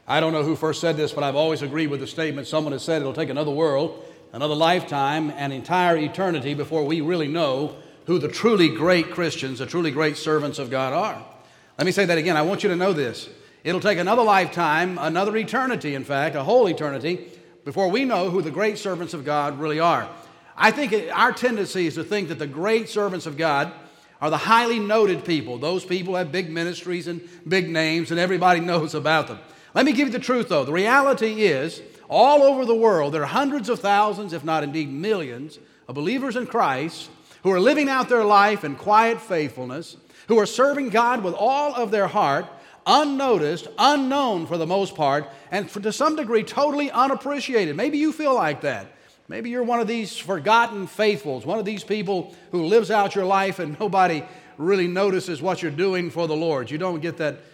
I don't know who first said this, but I've always agreed with the statement. Someone has said it'll take another world, another lifetime, an entire eternity before we really know who the truly great Christians, the truly great servants of God are. Let me say that again. I want you to know this. It'll take another lifetime, another eternity, in fact, a whole eternity, before we know who the great servants of God really are. I think our tendency is to think that the great servants of God are the highly noted people. Those people have big ministries and big names, and everybody knows about them. Let me give you the truth, though. The reality is, all over the world, there are hundreds of thousands, if not indeed millions, of believers in Christ who are living out their life in quiet faithfulness, who are serving God with all of their heart, unnoticed, unknown for the most part, and to some degree totally unappreciated. Maybe you feel like that. Maybe you're one of these forgotten faithfuls, one of these people who lives out your life and nobody really notices what you're doing for the Lord. You don't get that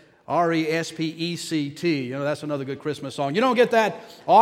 R-E-S-P-E-C-T. That's another good Christmas song. You don't get that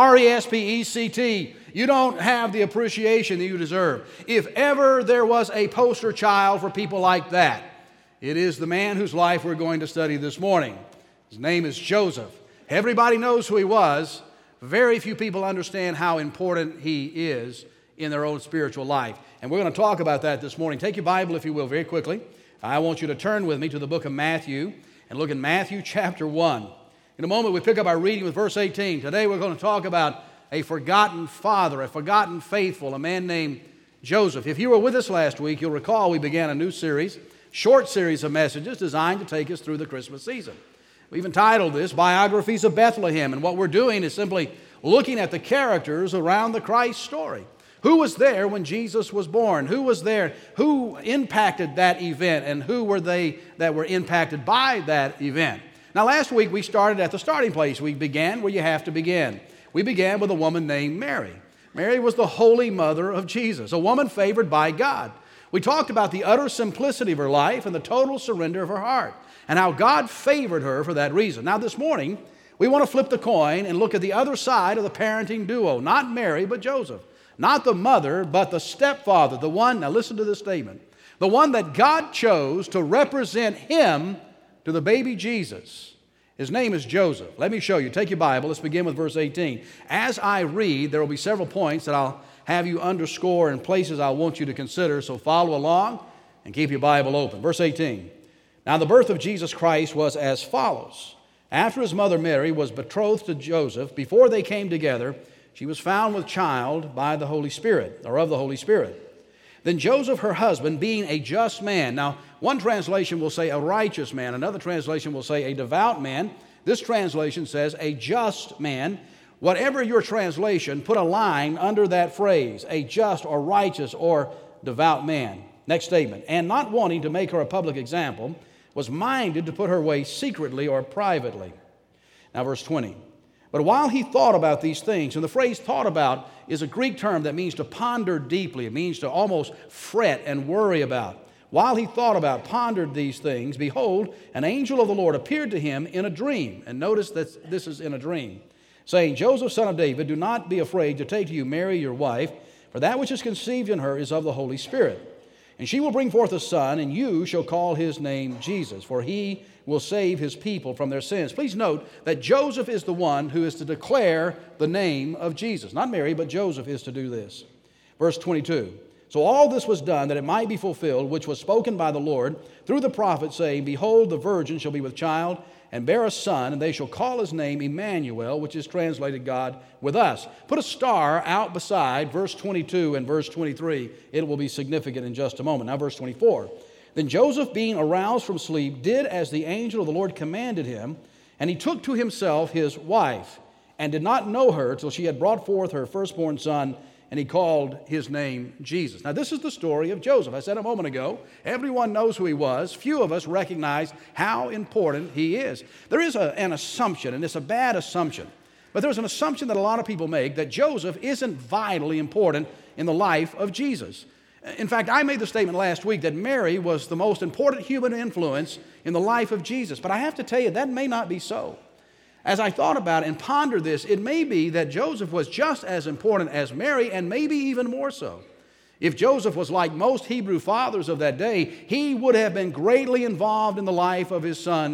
R-E-S-P-E-C-T. You don't have the appreciation that you deserve. If ever there was a poster child for people like that, it is the man whose life we're going to study this morning. His name is Joseph. Everybody knows who he was. Very few people understand how important he is in their own spiritual life. And we're going to talk about that this morning. Take your Bible, if you will, very quickly. I want you to turn with me to the book of Matthew and look in Matthew chapter 1. In a moment, we pick up our reading with verse 18. Today, we're going to talk about a forgotten father, a forgotten faithful, a man named Joseph. If you were with us last week, you'll recall we began a new series, short series of messages designed to take us through the Christmas season. We've entitled this, Biographies of Bethlehem, and what we're doing is simply looking at the characters around the Christ story. Who was there when Jesus was born? Who was there? Who impacted that event? And who were they that were impacted by that event? Now, last week we started at the starting place. We began where you have to begin. We began with a woman named Mary. Mary was the holy mother of Jesus, a woman favored by God. We talked about the utter simplicity of her life and the total surrender of her heart, and how God favored her for that reason. Now, this morning, we want to flip the coin and look at the other side of the parenting duo. Not Mary, but Joseph. Not the mother, but the stepfather. The one, now listen to this statement, the one that God chose to represent him to the baby Jesus. His name is Joseph. Let me show you. Take your Bible. Let's begin with verse 18. As I read, there will be several points that I'll have you underscore and places I want you to consider, so follow along and keep your Bible open. Verse 18. Now the birth of Jesus Christ was as follows. After his mother Mary was betrothed to Joseph, before they came together, she was found with child by the Holy Spirit, or of the Holy Spirit. Then Joseph, her husband, being a just man. Now, one translation will say a righteous man. Another translation will say a devout man. This translation says a just man. Whatever your translation, put a line under that phrase, a just or righteous or devout man. Next statement. And not wanting to make her a public example, was minded to put her away secretly or privately. Now, verse 20. But while he thought about these things, and the phrase thought about is a Greek term that means to ponder deeply. It means to almost fret and worry about. While he thought about, pondered these things, behold, an angel of the Lord appeared to him in a dream. And notice that this is in a dream, saying, Joseph, son of David, do not be afraid to take to you Mary, your wife, for that which is conceived in her is of the Holy Spirit. And she will bring forth a son, and you shall call his name Jesus, for he will save his people from their sins. Please note that Joseph is the one who is to declare the name of Jesus. Not Mary, but Joseph is to do this. Verse 22. So all this was done that it might be fulfilled, which was spoken by the Lord through the prophet, saying, Behold, the virgin shall be with child, and bear a son, and they shall call his name Emmanuel, which is translated God with us. Put a star out beside verse 22 and verse 23. It will be significant in just a moment. Now verse 24. Then Joseph, being aroused from sleep, did as the angel of the Lord commanded him, and he took to himself his wife, and did not know her till she had brought forth her firstborn son, and he called his name Jesus. Now, this is the story of Joseph. I said a moment ago, everyone knows who he was. Few of us recognize how important he is. There is an assumption, and it's a bad assumption, but there's an assumption that a lot of people make that Joseph isn't vitally important in the life of Jesus. In fact, I made the statement last week that Mary was the most important human influence in the life of Jesus, but I have to tell you, that may not be so. As I thought about it and pondered this, it may be that Joseph was just as important as Mary, and maybe even more so. If Joseph was like most Hebrew fathers of that day, he would have been greatly involved in the life of his son,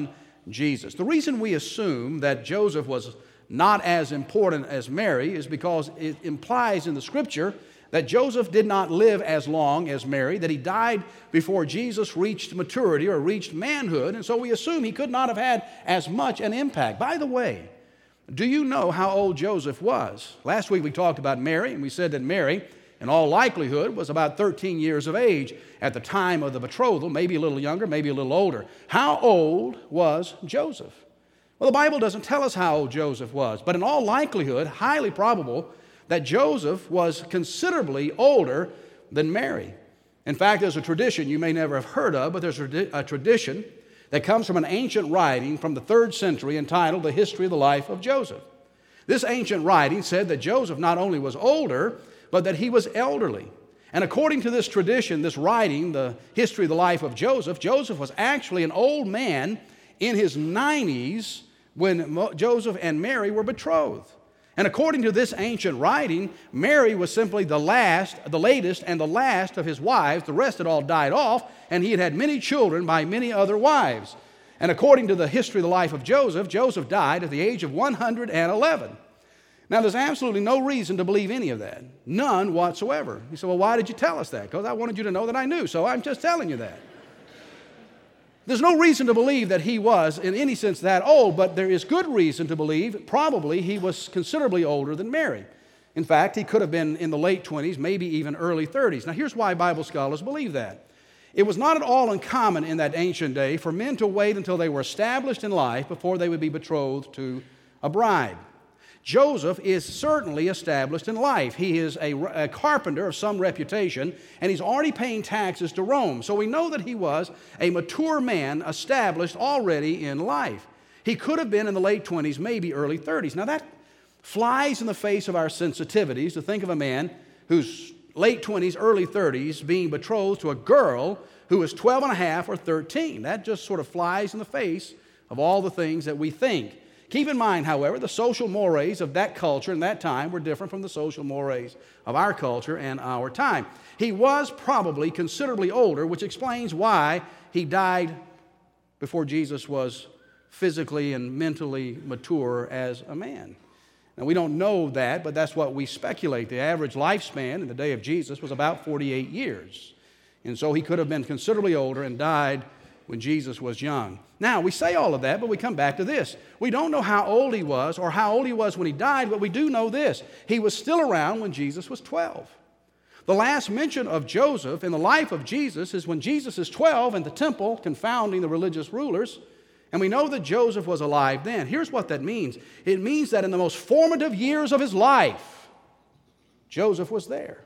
Jesus. The reason we assume that Joseph was not as important as Mary is because it implies in the Scripture that Joseph did not live as long as Mary, that he died before Jesus reached maturity or reached manhood, and so we assume he could not have had as much an impact. By the way, do you know how old Joseph was? Last week we talked about Mary, and we said that Mary, in all likelihood, was about 13 years of age at the time of the betrothal, maybe a little younger, maybe a little older. How old was Joseph? Well, the Bible doesn't tell us how old Joseph was, but in all likelihood, highly probable that Joseph was considerably older than Mary. In fact, there's a tradition you may never have heard of, but there's a tradition that comes from an ancient writing from the 3rd century entitled The History of the Life of Joseph. This ancient writing said that Joseph not only was older, but that he was elderly. And according to this tradition, this writing, The History of the Life of Joseph, Joseph was actually an old man in his 90s when Joseph and Mary were betrothed. And according to this ancient writing, Mary was simply the latest and the last of his wives. The rest had all died off, and he had had many children by many other wives. And according to the history of the life of Joseph, Joseph died at the age of 111. Now, there's absolutely no reason to believe any of that. None whatsoever. You say, well, why did you tell us that? Because I wanted you to know that I knew, so I'm just telling you that. There's no reason to believe that he was in any sense that old, but there is good reason to believe probably he was considerably older than Mary. In fact, he could have been in the late 20s, maybe even early 30s. Now, here's why Bible scholars believe that. It was not at all uncommon in that ancient day for men to wait until they were established in life before they would be betrothed to a bride. Joseph is certainly established in life. He is a carpenter of some reputation, and he's already paying taxes to Rome. So we know that he was a mature man established already in life. He could have been in the late 20s, maybe early 30s. Now that flies in the face of our sensitivities to think of a man who's late 20s, early 30s being betrothed to a girl who is 12 and a half or 13. That just sort of flies in the face of all the things that we think. Keep in mind, however, the social mores of that culture and that time were different from the social mores of our culture and our time. He was probably considerably older, which explains why he died before Jesus was physically and mentally mature as a man. Now, we don't know that, but that's what we speculate. The average lifespan in the day of Jesus was about 48 years. And so he could have been considerably older and died when Jesus was young. Now, we say all of that, but we come back to this. We don't know how old he was or how old he was when he died, but we do know this. He was still around when Jesus was 12. The last mention of Joseph in the life of Jesus is when Jesus is 12 in the temple confounding the religious rulers, and we know that Joseph was alive then. Here's what that means. It means that in the most formative years of his life, Joseph was there.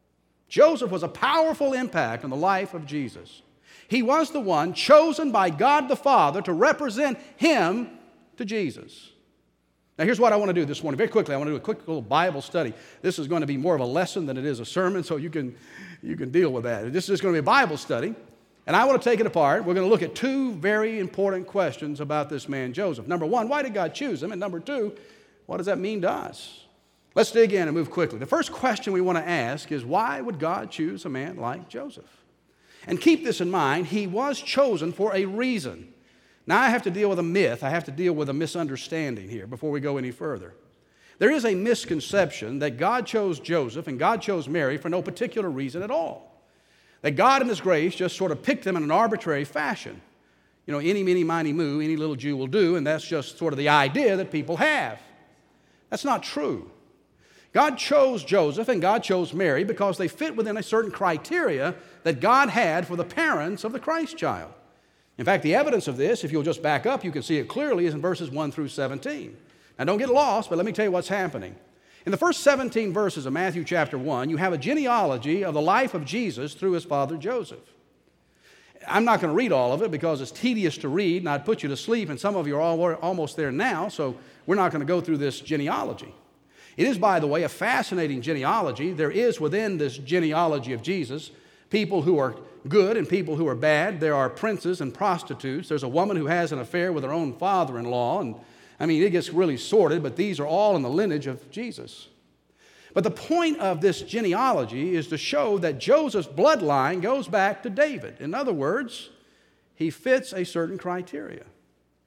Joseph was a powerful impact on the life of Jesus. He was the one chosen by God the Father to represent him to Jesus. Now, here's what I want to do this morning. Very quickly, I want to do a quick little Bible study. This is going to be more of a lesson than it is a sermon, so you can deal with that. This is going to be a Bible study, and I want to take it apart. We're going to look at two very important questions about this man, Joseph. Number one, why did God choose him? And number two, what does that mean to us? Let's dig in and move quickly. The first question we want to ask is, why would God choose a man like Joseph? And keep this in mind, he was chosen for a reason. Now I have to deal with a myth. I have to deal with a misunderstanding here before we go any further. There is a misconception that God chose Joseph and God chose Mary for no particular reason at all. That God in his grace just sort of picked them in an arbitrary fashion. You know, any, miny, miny, moo, any little Jew will do, and that's just sort of the idea that people have. That's not true. God chose Joseph and God chose Mary because they fit within a certain criteria that God had for the parents of the Christ child. In fact, the evidence of this, if you'll just back up, you can see it clearly, is in verses 1 through 17. Now, don't get lost, but let me tell you what's happening. In the first 17 verses of Matthew chapter 1, you have a genealogy of the life of Jesus through his father Joseph. I'm not going to read all of it because it's tedious to read, and I'd put you to sleep, and some of you are almost there now, so we're not going to go through this genealogy. It is, by the way, a fascinating genealogy. There is within this genealogy of Jesus people who are good and people who are bad. There are princes and prostitutes. There's a woman who has an affair with her own father-in-law. And I mean, it gets really sordid, but these are all in the lineage of Jesus. But the point of this genealogy is to show that Joseph's bloodline goes back to David. In other words, he fits a certain criteria.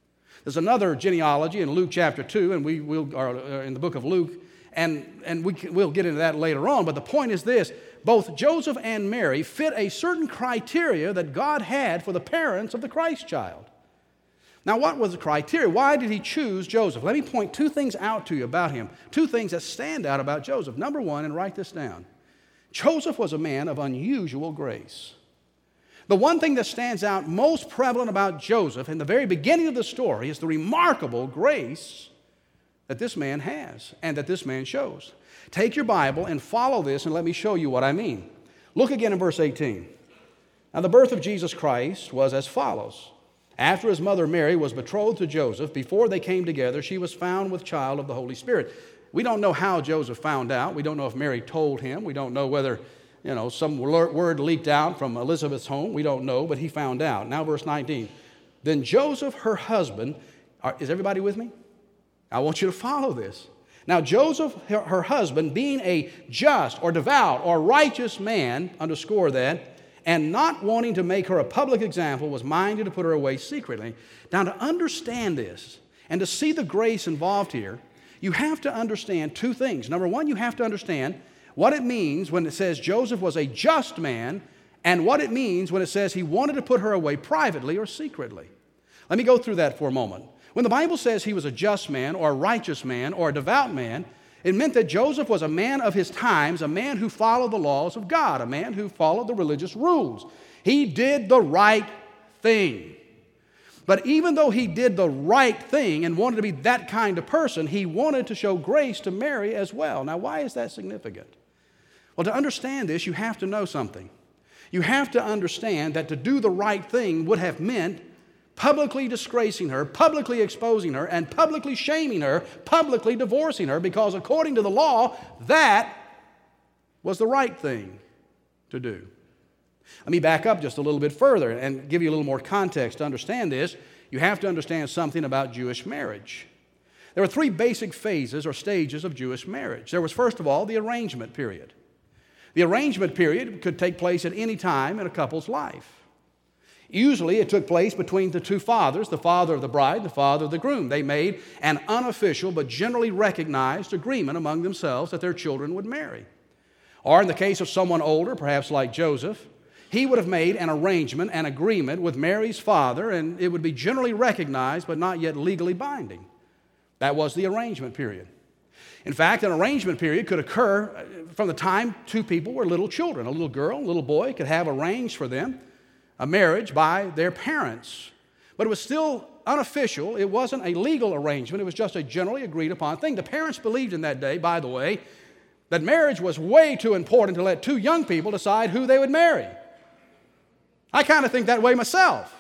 There's another genealogy in Luke chapter 2, and are in the book of Luke, and we'll get into that later on. But the point is this: both Joseph and Mary fit a certain criteria that God had for the parents of the Christ child. Now, what was the criteria? Why did he choose Joseph? Let me point two things out to you about him, two things that stand out about Joseph. Number one, and write this down, Joseph was a man of unusual grace. The one thing that stands out most prevalent about Joseph in the very beginning of the story is the remarkable grace that this man has and that this man shows. Take your Bible and follow this, and let me show you what I mean. Look again in verse 18. Now, the birth of Jesus Christ was as follows. After his mother Mary was betrothed to Joseph, before they came together, she was found with child of the Holy Spirit. We don't know how Joseph found out. We don't know if Mary told him. We don't know whether, some word leaked out from Elizabeth's home. We don't know, but he found out. Now, verse 19. Then Joseph, her husband, is everybody with me? I want you to follow this. Now, Joseph, her husband, being a just or devout or righteous man, underscore that, and not wanting to make her a public example, was minded to put her away secretly. Now, to understand this and to see the grace involved here, you have to understand two things. Number one, you have to understand what it means when it says Joseph was a just man, and what it means when it says he wanted to put her away privately or secretly. Let me go through that for a moment. When the Bible says he was a just man or a righteous man or a devout man, it meant that Joseph was a man of his times, a man who followed the laws of God, a man who followed the religious rules. He did the right thing. But even though he did the right thing and wanted to be that kind of person, he wanted to show grace to Mary as well. Now, why is that significant? Well, to understand this, you have to know something. You have to understand that to do the right thing would have meant publicly disgracing her, publicly exposing her, and publicly shaming her, publicly divorcing her, because according to the law, that was the right thing to do. Let me back up just a little bit further and give you a little more context to understand this. You have to understand something about Jewish marriage. There were three basic phases or stages of Jewish marriage. There was, first of all, the arrangement period. The arrangement period could take place at any time in a couple's life. Usually it took place between the two fathers, the father of the bride and the father of the groom. They made an unofficial but generally recognized agreement among themselves that their children would marry. Or in the case of someone older, perhaps like Joseph, he would have made an arrangement, an agreement with Mary's father, and it would be generally recognized but not yet legally binding. That was the arrangement period. In fact, an arrangement period could occur from the time two people were little children. A little girl, a little boy could have arranged for them a marriage by their parents. But it was still unofficial. It wasn't a legal arrangement. It was just a generally agreed upon thing. The parents believed in that day, by the way, that marriage was way too important to let two young people decide who they would marry. I kind of think that way myself.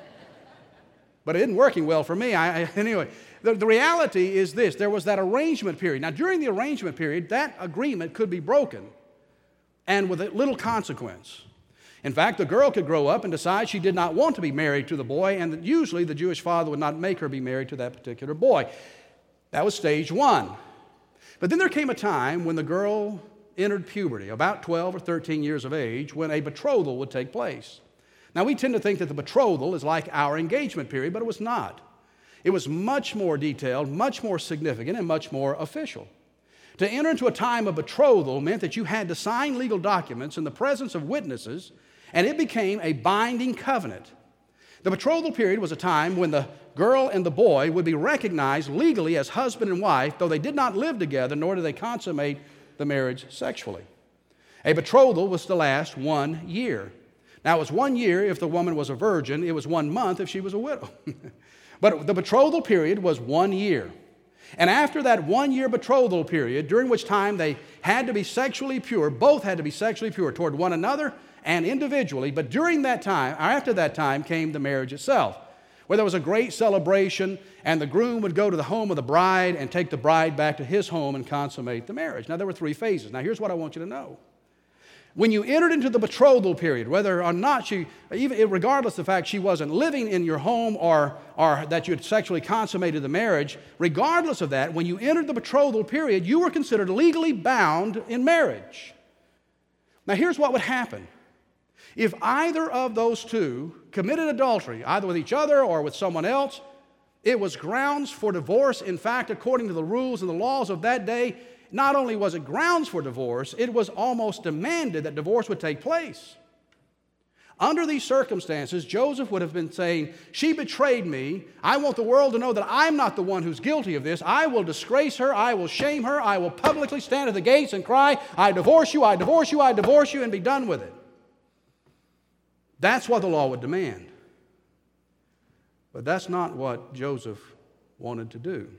But it isn't working well for me. Anyway, the reality is this. There was that arrangement period. Now, during the arrangement period, that agreement could be broken and with little consequence. In fact, the girl could grow up and decide she did not want to be married to the boy, and that usually the Jewish father would not make her be married to that particular boy. That was stage one. But then there came a time when the girl entered puberty, about 12 or 13 years of age, when a betrothal would take place. Now, we tend to think that the betrothal is like our engagement period, but it was not. It was much more detailed, much more significant, and much more official. To enter into a time of betrothal meant that you had to sign legal documents in the presence of witnesses, and it became a binding covenant. The betrothal period was a time when the girl and the boy would be recognized legally as husband and wife, though they did not live together, nor did they consummate the marriage sexually. A betrothal was to last 1 year. Now, it was 1 year if the woman was a virgin. It was 1 month if she was a widow. But the betrothal period was 1 year. And after that 1 year betrothal period, during which time they had to be sexually pure, both had to be sexually pure toward one another and individually, but during that time, after that time, came the marriage itself, where there was a great celebration, and the groom would go to the home of the bride and take the bride back to his home and consummate the marriage. Now, there were 3 phases. Now, here's what I want you to know. When you entered into the betrothal period, whether or not regardless of the fact she wasn't living in your home or that you had sexually consummated the marriage, regardless of that, when you entered the betrothal period, you were considered legally bound in marriage. Now, here's what would happen. If either of those two committed adultery, either with each other or with someone else, It was grounds for divorce. In fact, according to the rules and the laws of that day, not only was it grounds for divorce, it was almost demanded that divorce would take place. Under these circumstances, Joseph would have been saying, she betrayed me. I want the world to know that I'm not the one who's guilty of this. I will disgrace her. I will shame her. I will publicly stand at the gates and cry, I divorce you, I divorce you, I divorce you, and be done with it. That's what the law would demand. But that's not what Joseph wanted to do.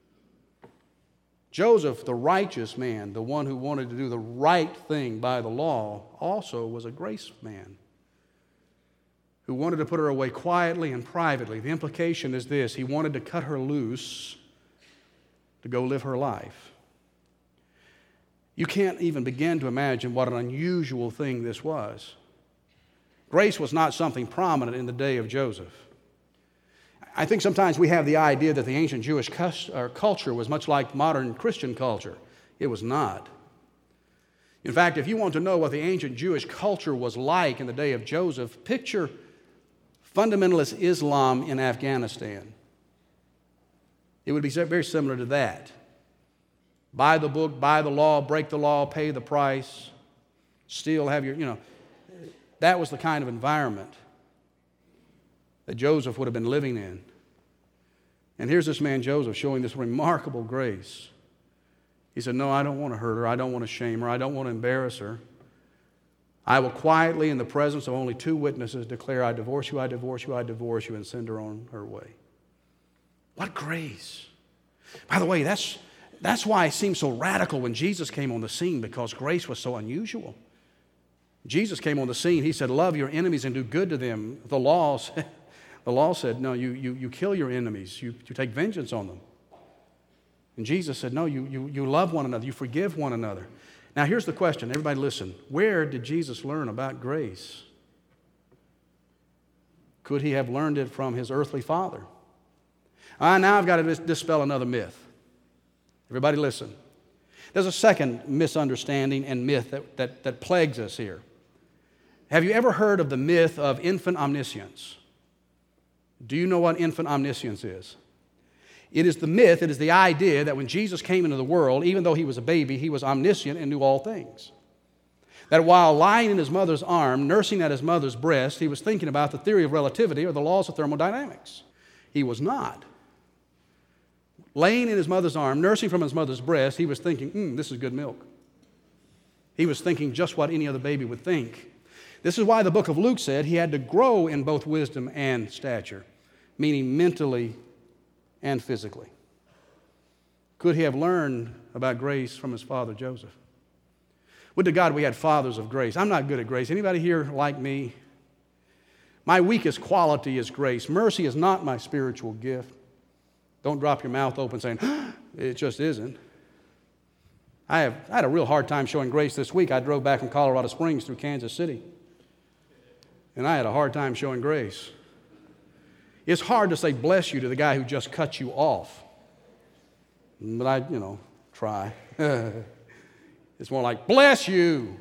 Joseph, the righteous man, the one who wanted to do the right thing by the law, also was a grace man who wanted to put her away quietly and privately. The implication is this: he wanted to cut her loose to go live her life. You can't even begin to imagine what an unusual thing this was. Grace was not something prominent in the day of Joseph. I think sometimes we have the idea that the ancient Jewish culture was much like modern Christian culture. It was not. In fact, if you want to know what the ancient Jewish culture was like in the day of Joseph, picture fundamentalist Islam in Afghanistan. It would be very similar to that. Buy the book, buy the law, break the law, pay the price, still have your, that was the kind of environment that Joseph would have been living in. And here's this man Joseph showing this remarkable grace. He said, no, I don't want to hurt her. I don't want to shame her. I don't want to embarrass her. I will quietly, in the presence of only 2 witnesses, declare, I divorce you, I divorce you, I divorce you, and send her on her way. What grace. By the way, that's why it seemed so radical when Jesus came on the scene, because grace was so unusual. Jesus came on the scene. He said, love your enemies and do good to them. The law said, no, you kill your enemies. You take vengeance on them. And Jesus said, no, you love one another. You forgive one another. Now, here's the question. Everybody listen. Where did Jesus learn about grace? Could he have learned it from his earthly father? Now I've got to dispel another myth. Everybody listen. There's a second misunderstanding and myth that plagues us here. Have you ever heard of the myth of infant omniscience? Do you know what infant omniscience is? It is the myth, it is the idea that when Jesus came into the world, even though he was a baby, he was omniscient and knew all things. That while lying in his mother's arm, nursing at his mother's breast, he was thinking about the theory of relativity or the laws of thermodynamics. He was not. Laying in his mother's arm, nursing from his mother's breast, he was thinking, this is good milk. He was thinking just what any other baby would think. This is why the book of Luke said he had to grow in both wisdom and stature, meaning mentally and physically. Could he have learned about grace from his father Joseph? Would to God we had fathers of grace. I'm not good at grace. Anybody here like me? My weakest quality is grace. Mercy is not my spiritual gift. Don't drop your mouth open saying, it just isn't. I had a real hard time showing grace this week. I drove back from Colorado Springs through Kansas City. And I had a hard time showing grace. It's hard to say bless you to the guy who just cut you off. But I, try. It's more like, bless you.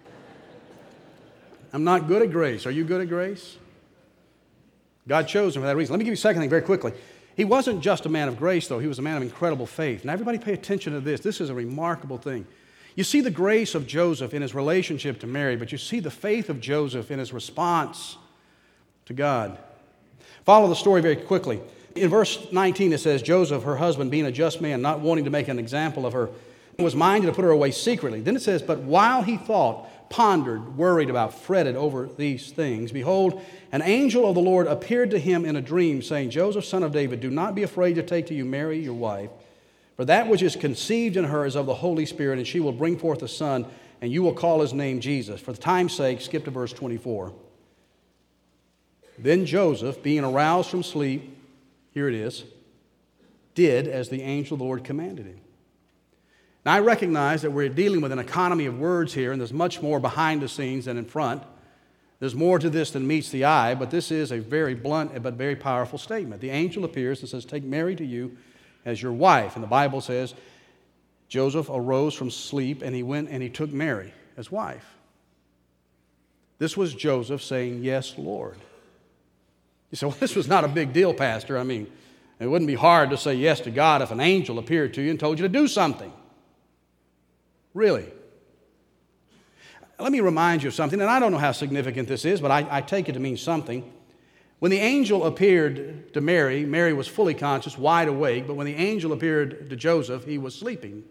I'm not good at grace. Are you good at grace? God chose him for that reason. Let me give you a second thing very quickly. He wasn't just a man of grace, though. He was a man of incredible faith. Now, everybody pay attention to this. This is a remarkable thing. You see the grace of Joseph in his relationship to Mary, but you see the faith of Joseph in his response to God. Follow the story very quickly. In verse 19 it says, Joseph, her husband, being a just man, not wanting to make an example of her, was minded to put her away secretly. Then it says, but while he thought, pondered, worried about, fretted over these things, behold, an angel of the Lord appeared to him in a dream, saying, Joseph, son of David, do not be afraid to take to you Mary, your wife, for that which is conceived in her is of the Holy Spirit, and she will bring forth a son, and you will call his name Jesus. For the time's sake, skip to verse 24. Then Joseph, being aroused from sleep, here it is, did as the angel of the Lord commanded him. Now, I recognize that we're dealing with an economy of words here, and there's much more behind the scenes than in front. There's more to this than meets the eye, but this is a very blunt but very powerful statement. The angel appears and says, take Mary to you as your wife. And the Bible says, Joseph arose from sleep, and he went and he took Mary as wife. This was Joseph saying, yes, Lord. You say, well, this was not a big deal, Pastor. I mean, It wouldn't be hard to say yes to God if an angel appeared to you and told you to do something. Really. Let me remind you of something, and I don't know how significant this is, but I take it to mean something. When the angel appeared to Mary, Mary was fully conscious, wide awake, but when the angel appeared to Joseph, he was sleeping.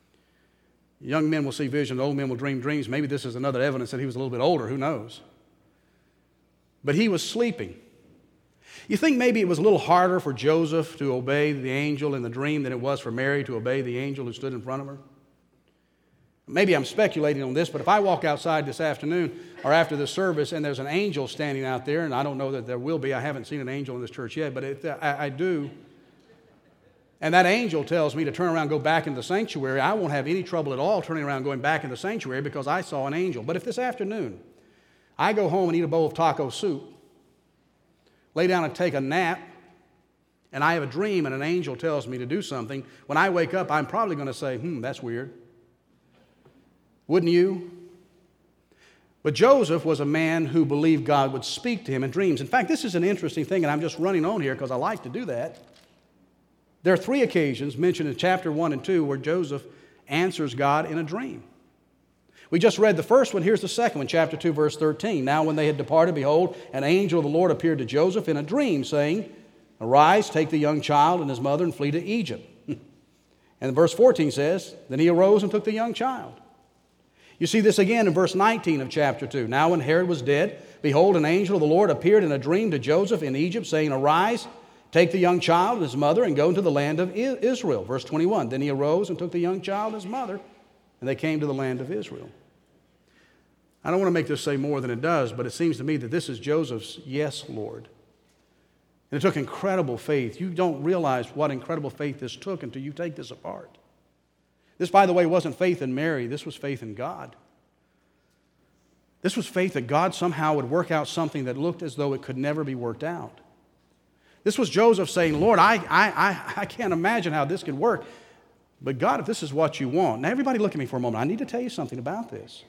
Young men will see visions, old men will dream dreams. Maybe this is another evidence that he was a little bit older, who knows? But he was sleeping. You think maybe it was a little harder for Joseph to obey the angel in the dream than it was for Mary to obey the angel who stood in front of her? Maybe I'm speculating on this, but if I walk outside this afternoon or after this service and there's an angel standing out there, and I don't know that there will be, I haven't seen an angel in this church yet, but if I do, and that angel tells me to turn around and go back into the sanctuary, I won't have any trouble at all turning around and going back into the sanctuary because I saw an angel. But if this afternoon I go home and eat a bowl of taco soup, lay down and take a nap, and I have a dream and an angel tells me to do something, when I wake up, I'm probably going to say, that's weird. Wouldn't you? But Joseph was a man who believed God would speak to him in dreams. In fact, this is an interesting thing, and I'm just running on here because I like to do that. There are 3 occasions mentioned in chapter 1 and 2 where Joseph answers God in a dream. We just read the first one. Here's the second one, chapter 2, verse 13. Now when they had departed, behold, an angel of the Lord appeared to Joseph in a dream, saying, Arise, take the young child and his mother and flee to Egypt. And verse 14 says, Then he arose and took the young child. You see this again in verse 19 of chapter 2. Now when Herod was dead, behold, an angel of the Lord appeared in a dream to Joseph in Egypt, saying, Arise, take the young child and his mother and go into the land of Israel. Verse 21, Then he arose and took the young child and his mother, and they came to the land of Israel. I don't want to make this say more than it does, but it seems to me that this is Joseph's yes, Lord. And it took incredible faith. You don't realize what incredible faith this took until you take this apart. This, by the way, wasn't faith in Mary. This was faith in God. This was faith that God somehow would work out something that looked as though it could never be worked out. This was Joseph saying, Lord, I can't imagine how this could work. But God, if this is what you want. Now, everybody look at me for a moment. I need to tell you something about this.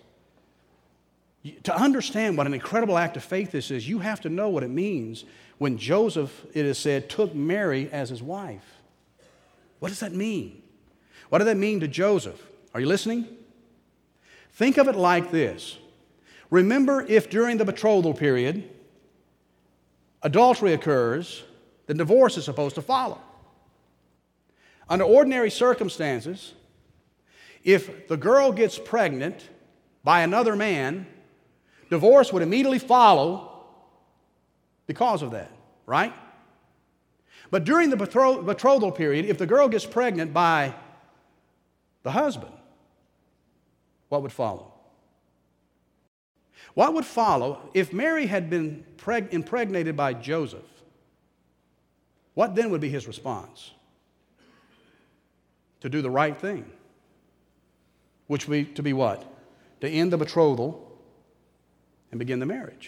To understand what an incredible act of faith this is, you have to know what it means when Joseph, it is said, took Mary as his wife. What does that mean? What did that mean to Joseph? Are you listening? Think of it like this. Remember, if during the betrothal period, adultery occurs, then divorce is supposed to follow. Under ordinary circumstances, if the girl gets pregnant by another man, divorce would immediately follow because of that, right? But during the betrothal period, if the girl gets pregnant by the husband, what would follow? What would follow if Mary had been impregnated by Joseph? What then would be his response? To do the right thing, which would be to be what? To end the betrothal and begin the marriage.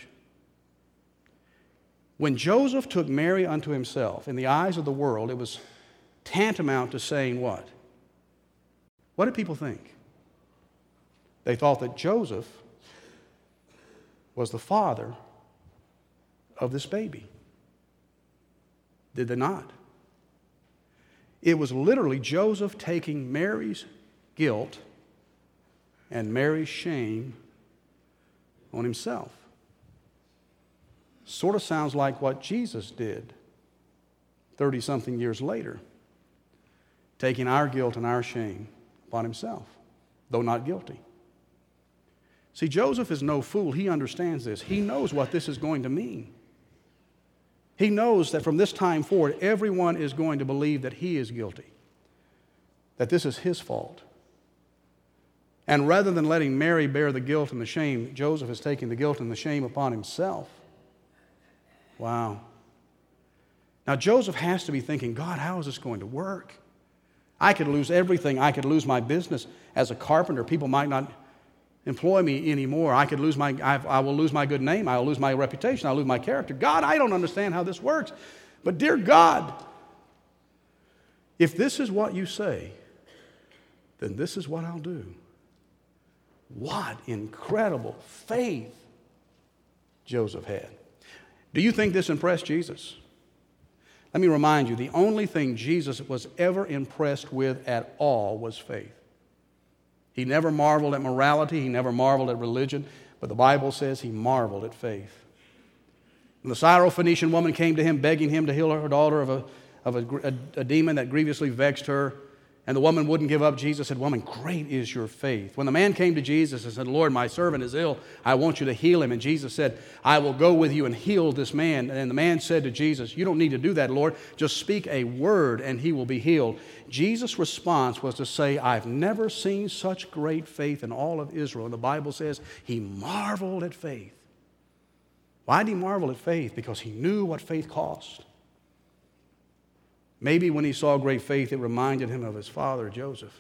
When Joseph took Mary unto himself, in the eyes of the world, it was tantamount to saying what? What did people think? They thought that Joseph was the father of this baby. Did they not? It was literally Joseph taking Mary's guilt and Mary's shame on himself. Sort of sounds like what Jesus did 30-something years later, taking our guilt and our shame upon himself, though not guilty. See, Joseph is no fool. He understands this. He knows what this is going to mean. He knows that from this time forward, everyone is going to believe that he is guilty, that this is his fault. And rather than letting Mary bear the guilt and the shame, Joseph is taking the guilt and the shame upon himself. Wow. Now, Joseph has to be thinking, God, how is this going to work? I could lose everything. I could lose my business as a carpenter. People might not employ me anymore. I will lose my good name. I will lose my reputation. I'll lose my character. God, I don't understand how this works. But dear God, if this is what you say, then this is what I'll do. What incredible faith Joseph had. Do you think this impressed Jesus? Let me remind you, the only thing Jesus was ever impressed with at all was faith. He never marveled at morality. He never marveled at religion. But the Bible says he marveled at faith. When the Syrophoenician woman came to him begging him to heal her daughter of a demon that grievously vexed her, and the woman wouldn't give up, Jesus said, "Woman, great is your faith." When the man came to Jesus and said, "Lord, my servant is ill. I want you to heal him." And Jesus said, "I will go with you and heal this man." And the man said to Jesus, "You don't need to do that, Lord. Just speak a word and he will be healed." Jesus' response was to say, "I've never seen such great faith in all of Israel." And the Bible says he marveled at faith. Why did he marvel at faith? Because he knew what faith cost. Maybe when he saw great faith, it reminded him of his father, Joseph.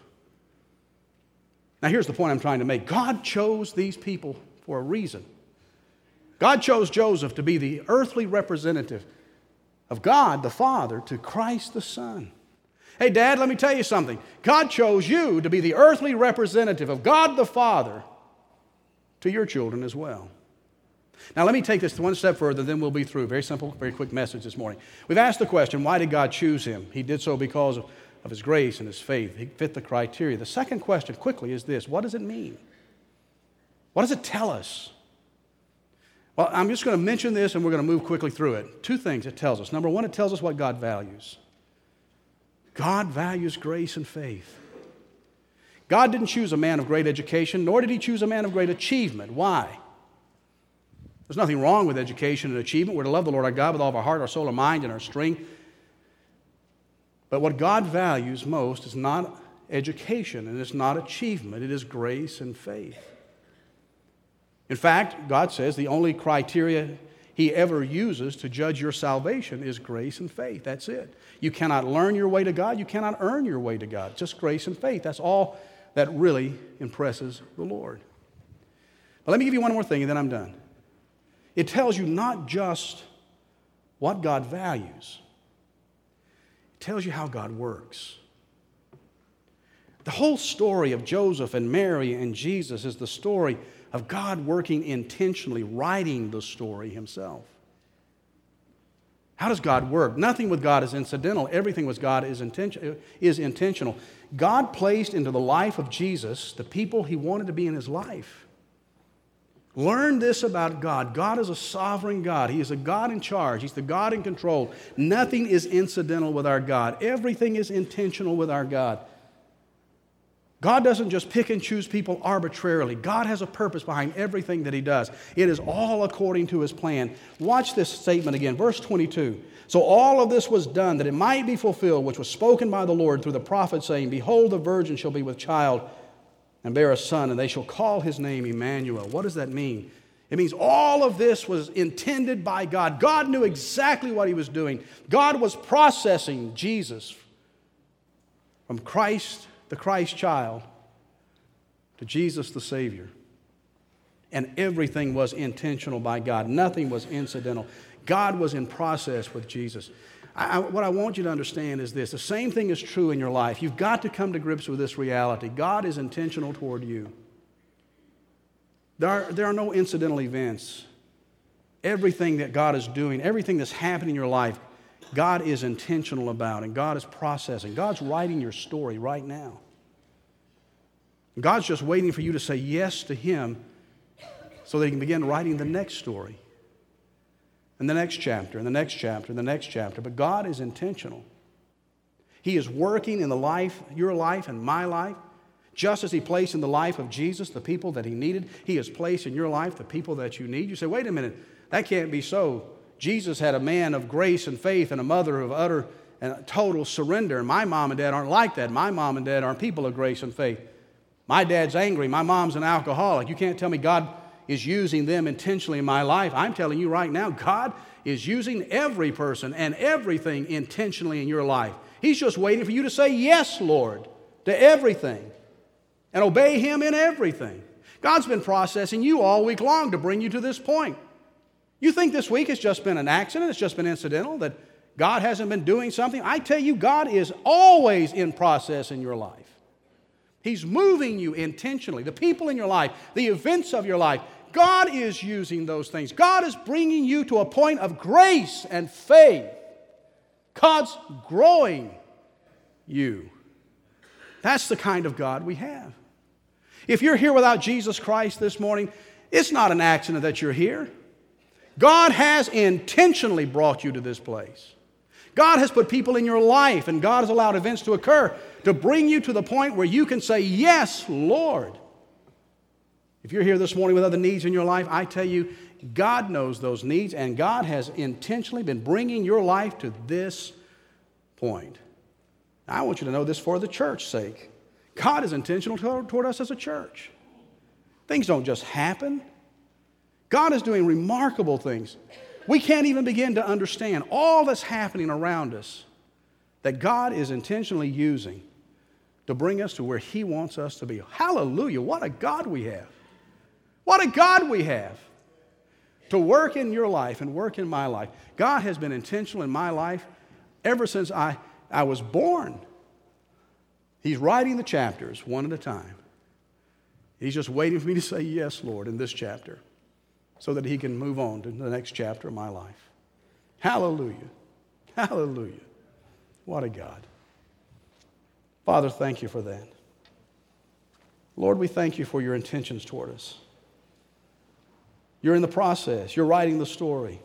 Now, here's the point I'm trying to make. God chose these people for a reason. God chose Joseph to be the earthly representative of God the Father to Christ the Son. Hey, Dad, let me tell you something. God chose you to be the earthly representative of God the Father to your children as well. Now, let me take this one step further, then we'll be through. Very simple, very quick message this morning. We've asked the question, why did God choose him? He did so because of his grace and his faith. He fit the criteria. The second question, quickly, is this. What does it mean? What does it tell us? Well, I'm just going to mention this, and we're going to move quickly through it. Two things it tells us. Number one, it tells us what God values. God values grace and faith. God didn't choose a man of great education, nor did he choose a man of great achievement. Why? There's nothing wrong with education and achievement. We're to love the Lord our God with all of our heart, our soul, our mind, and our strength. But what God values most is not education, and it's not achievement. It is grace and faith. In fact, God says the only criteria he ever uses to judge your salvation is grace and faith. That's it. You cannot learn your way to God. You cannot earn your way to God. Just grace and faith. That's all that really impresses the Lord. But let me give you one more thing, and then I'm done. It tells you not just what God values. It tells you how God works. The whole story of Joseph and Mary and Jesus is the story of God working intentionally, writing the story himself. How does God work? Nothing with God is incidental. Everything with God is intentional. God placed into the life of Jesus the people he wanted to be in his life. Learn this about God. God is a sovereign God. He is a God in charge. He's the God in control. Nothing is incidental with our God. Everything is intentional with our God. God doesn't just pick and choose people arbitrarily. God has a purpose behind everything that he does. It is all according to his plan. Watch this statement again, verse 22. So all of this was done that it might be fulfilled, which was spoken by the Lord through the prophet, saying, Behold, the virgin shall be with child and bear a son, and they shall call his name Emmanuel. What does that mean? It means all of this was intended by God. God knew exactly what he was doing. God was processing Jesus from Christ, the Christ child, to Jesus the Savior. And everything was intentional by God. Nothing was incidental. God was in process with Jesus. What I want you to understand is this. The same thing is true in your life. You've got to come to grips with this reality. God is intentional toward you. There are no incidental events. Everything that God is doing, everything that's happening in your life, God is intentional about, and God is processing. God's writing your story right now. God's just waiting for you to say yes to him so that he can begin writing the next story. And the next chapter, and the next chapter, and the next chapter. But God is intentional. He is working in the life, your life and my life, just as he placed in the life of Jesus the people that he needed. He has placed in your life the people that you need. You say, wait a minute, that can't be so. Jesus had a man of grace and faith and a mother of utter and total surrender. And my mom and dad aren't like that. My mom and dad aren't people of grace and faith. My dad's angry. My mom's an alcoholic. You can't tell me God is using them intentionally in my life. I'm telling you right now, God is using every person and everything intentionally in your life. He's just waiting for you to say yes, Lord, to everything and obey him in everything. God's been processing you all week long to bring you to this point. You think this week has just been an accident, it's just been incidental, that God hasn't been doing something? I tell you, God is always in process in your life. He's moving you intentionally. The people in your life, the events of your life, God is using those things. God is bringing you to a point of grace and faith. God's growing you. That's the kind of God we have. If you're here without Jesus Christ this morning, it's not an accident that you're here. God has intentionally brought you to this place. God has put people in your life, and God has allowed events to occur to bring you to the point where you can say, yes, Lord. If you're here this morning with other needs in your life, I tell you, God knows those needs, and God has intentionally been bringing your life to this point. I want you to know this for the church's sake. God is intentional toward us as a church. Things don't just happen. God is doing remarkable things. We can't even begin to understand all that's happening around us that God is intentionally using to bring us to where He wants us to be. Hallelujah. What a God we have. What a God we have to work in your life and work in my life. God has been intentional in my life ever since I was born. He's writing the chapters one at a time. He's just waiting for me to say, yes, Lord, in this chapter, so that He can move on to the next chapter of my life. Hallelujah. Hallelujah. What a God. Father, thank you for that. Lord, we thank you for your intentions toward us. You're in the process. You're writing the story.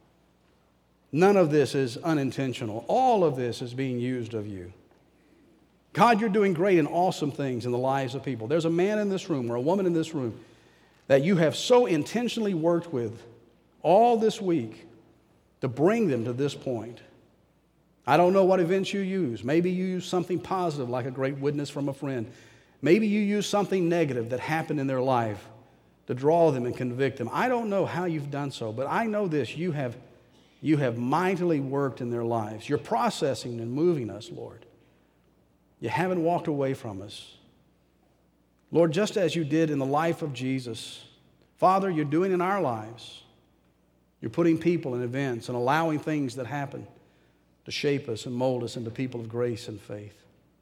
None of this is unintentional. All of this is being used of you. God, you're doing great and awesome things in the lives of people. There's a man in this room or a woman in this room that you have so intentionally worked with all this week to bring them to this point. I don't know what events you use. Maybe you use something positive like a great witness from a friend. Maybe you use something negative that happened in their life to draw them and convict them. I don't know how you've done so, but I know this. You have mightily worked in their lives. You're processing and moving us, Lord. You haven't walked away from us. Lord, just as you did in the life of Jesus, Father, you're doing in our lives. You're putting people in events and allowing things that happen to shape us and mold us into people of grace and faith.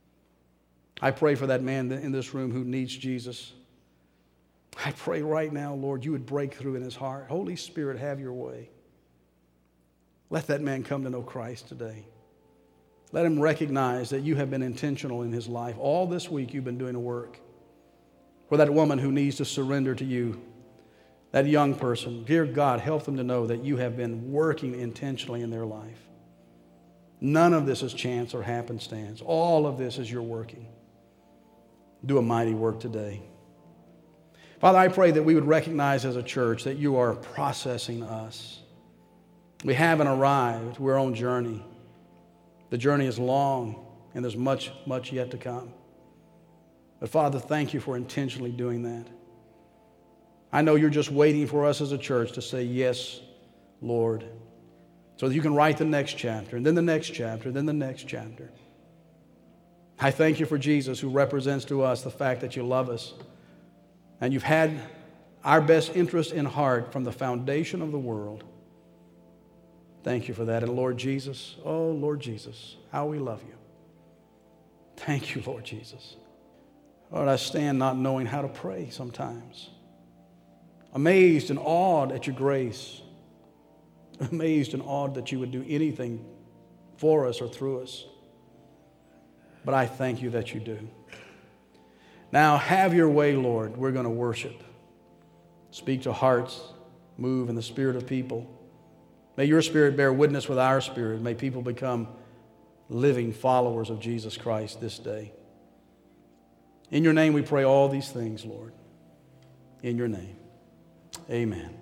I pray for that man in this room who needs Jesus. I pray right now, Lord, you would break through in his heart. Holy Spirit, have your way. Let that man come to know Christ today. Let him recognize that you have been intentional in his life. All this week you've been doing a work. For that woman who needs to surrender to you, that young person, dear God, help them to know that you have been working intentionally in their life. None of this is chance or happenstance. All of this is your working. Do a mighty work today. Father, I pray that we would recognize as a church that you are processing us. We haven't arrived. We're on journey. The journey is long, and there's much, much yet to come. But Father, thank you for intentionally doing that. I know you're just waiting for us as a church to say, yes, Lord, so that you can write the next chapter, and then the next chapter, then the next chapter. I thank you for Jesus, who represents to us the fact that you love us, and you've had our best interest in heart from the foundation of the world. Thank you for that. And Lord Jesus, oh Lord Jesus, how we love you. Thank you, Lord Jesus. Lord, I stand not knowing how to pray sometimes. Amazed and awed at your grace. Amazed and awed that you would do anything for us or through us. But I thank you that you do. Now have your way, Lord. We're going to worship. Speak to hearts. Move in the spirit of people. May your spirit bear witness with our spirit. May people become living followers of Jesus Christ this day. In your name we pray all these things, Lord. In your name. Amen.